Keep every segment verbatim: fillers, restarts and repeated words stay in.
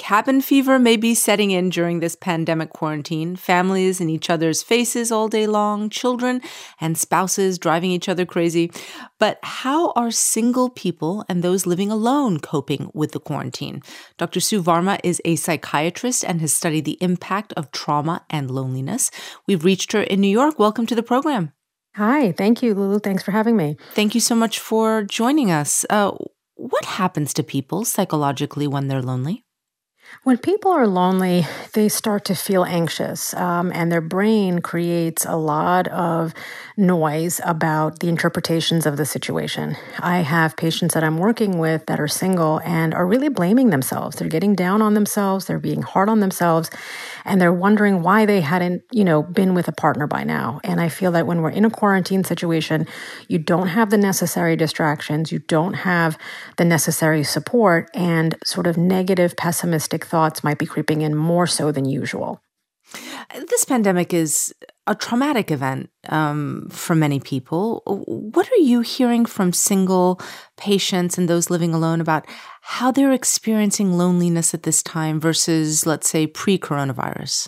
Cabin fever may be setting in during this pandemic quarantine. Families in each other's faces all day long, children and spouses driving each other crazy. But how are single people and those living alone coping with the quarantine? Doctor Sue Varma is a psychiatrist and has studied the impact of trauma and loneliness. We've reached her in New York. Welcome to the program. Hi, thank you, Lulu. Thanks for having me. Thank you so much for joining us. Uh, what happens to people psychologically when they're lonely? When people are lonely, they start to feel anxious, um, and their brain creates a lot of noise about the interpretations of the situation. I have patients that I'm working with that are single and are really blaming themselves. They're getting down on themselves. They're being hard on themselves, and they're wondering why they hadn't, you know, been with a partner by now. And I feel that when we're in a quarantine situation, you don't have the necessary distractions, you don't have the necessary support, and sort of negative, pessimistic thoughts might be creeping in more so than usual. This pandemic is a traumatic event um, for many people. What are you hearing from single patients and those living alone about how they're experiencing loneliness at this time versus, let's say, pre-coronavirus?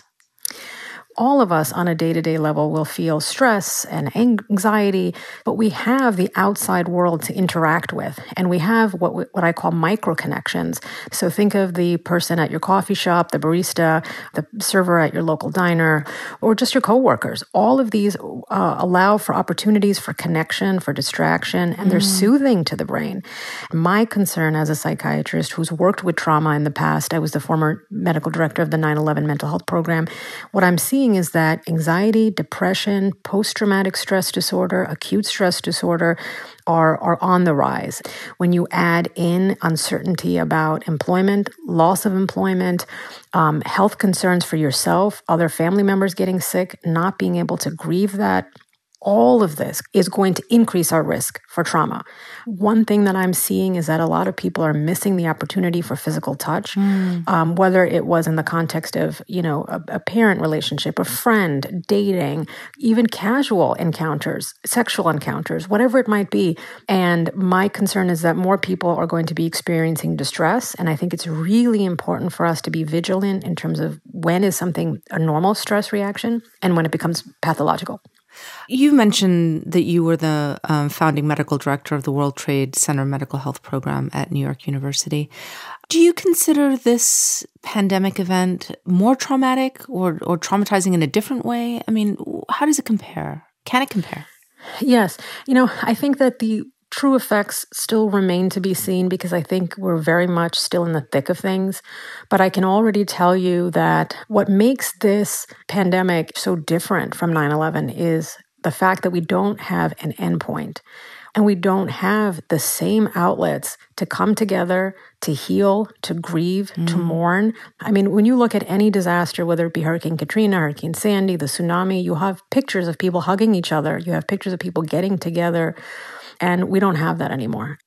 All of us on a day-to-day level will feel stress and anxiety, but we have the outside world to interact with, and we have what we, what I call micro connections. So think of the person at your coffee shop, the barista, the server at your local diner, or just your coworkers. All of these uh, allow for opportunities for connection, for distraction, and they're mm. soothing to the brain. My concern as a psychiatrist who's worked with trauma in the past, I was the former medical director of the nine eleven mental health program, what I'm seeing is that anxiety, depression, post-traumatic stress disorder, acute stress disorder are, are on the rise. When you add in uncertainty about employment, loss of employment, um, health concerns for yourself, other family members getting sick, not being able to grieve that, all of this is going to increase our risk for trauma. One thing that I'm seeing is that a lot of people are missing the opportunity for physical touch, mm. um, whether it was in the context of, you know, a, a parent relationship, a friend, dating, even casual encounters, sexual encounters, whatever it might be. And my concern is that more people are going to be experiencing distress. And I think it's really important for us to be vigilant in terms of when is something a normal stress reaction and when it becomes pathological. You mentioned that you were the um, founding medical director of the World Trade Center Medical Health Program at New York University. Do you consider this pandemic event more traumatic or, or traumatizing in a different way? I mean, how does it compare? Can it compare? Yes. You know, I think that the true effects still remain to be seen because I think we're very much still in the thick of things. But I can already tell you that what makes this pandemic so different from nine eleven is the fact that we don't have an endpoint and we don't have the same outlets to come together, to heal, to grieve, mm. to mourn. I mean, when you look at any disaster, whether it be Hurricane Katrina, Hurricane Sandy, the tsunami, you have pictures of people hugging each other. You have pictures of people getting together. And we don't have that anymore.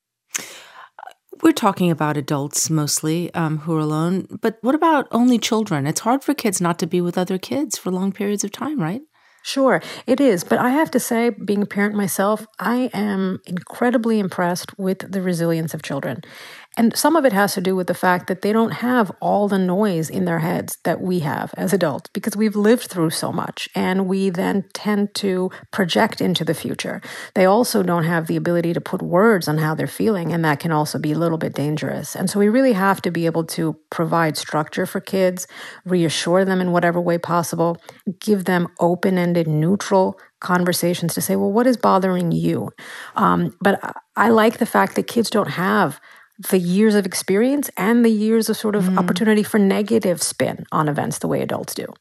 We're talking about adults mostly um, who are alone, but what about only children? It's hard for kids not to be with other kids for long periods of time, right? Sure, it is. But I have to say, being a parent myself, I am incredibly impressed with the resilience of children. And some of it has to do with the fact that they don't have all the noise in their heads that we have as adults because we've lived through so much and we then tend to project into the future. They also don't have the ability to put words on how they're feeling, and that can also be a little bit dangerous. And so we really have to be able to provide structure for kids, reassure them in whatever way possible, give them open-ended, neutral conversations to say, well, what is bothering you? Um, but I like the fact that kids don't have the years of experience and the years of sort of mm. opportunity for negative spin on events the way adults do.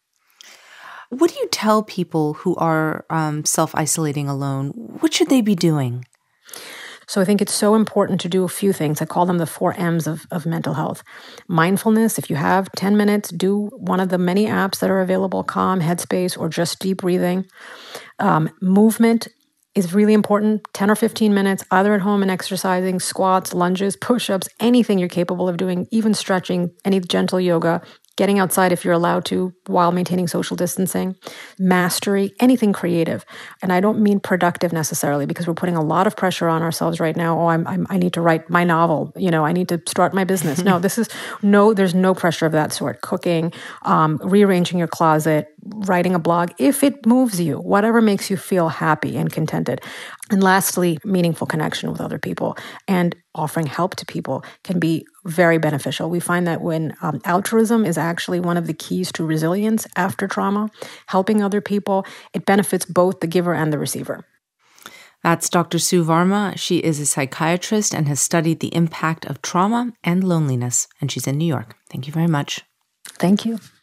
What do you tell people who are um, self-isolating alone? What should they be doing? So I think it's so important to do a few things. I call them the four M's of, of mental health. Mindfulness, if you have ten minutes, do one of the many apps that are available, Calm, Headspace, or just deep breathing. Um, movement is really important, ten or fifteen minutes, either at home and exercising, squats, lunges, push-ups, anything you're capable of doing, even stretching, any gentle yoga. getting outside if you're allowed to while maintaining social distancing, mastery, anything creative. And I don't mean productive necessarily, because we're putting a lot of pressure on ourselves right now. Oh, I'm, I'm I need to write my novel. You know, I need to start my business. No, this is no, there's no pressure of that sort. Cooking, um, rearranging your closet, writing a blog, if it moves you, whatever makes you feel happy and contented. And lastly, meaningful connection with other people and offering help to people can be very beneficial. We find that when um, altruism is actually one of the keys to resilience after trauma, helping other people, it benefits both the giver and the receiver. That's Doctor Sue Varma. She is a psychiatrist and has studied the impact of trauma and loneliness, and she's in New York. Thank you very much. Thank you.